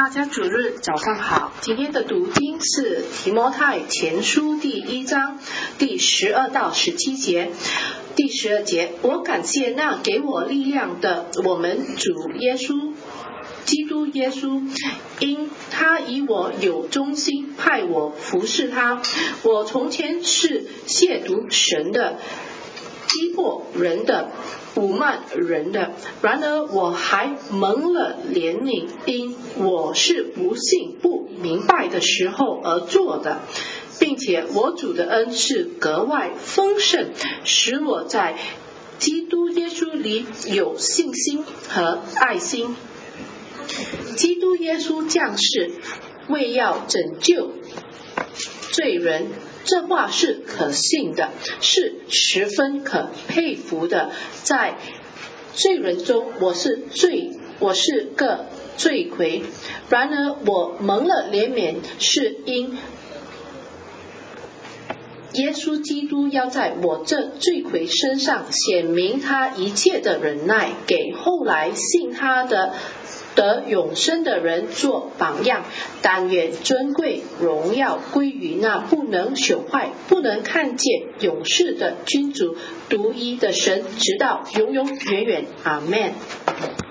大家主日早上好，今天的读经是提摩太前书第1章第12到17节。第12节，我感谢那给我力量的我们主耶稣基督耶稣，因他以我有忠心，派我服侍他。我从前是亵渎神的，逼迫人的，侮慢人的，然而我还蒙了怜悯，因我是不信不明白的时候而做的，并且我主的恩是格外丰盛，使我在基督耶稣里有信心和爱心。基督耶稣降世，为要拯救罪人，这话是可信的，是十分可佩服的。在罪人中，我是个罪魁，然而我蒙了怜悯，是因耶稣基督要在我这罪魁身上显明他一切的忍耐，给后来信他的得永生的人做榜样。但愿尊贵荣耀归于那不能朽坏不能看见永世的君主独一的神，直到永永远远。阿们。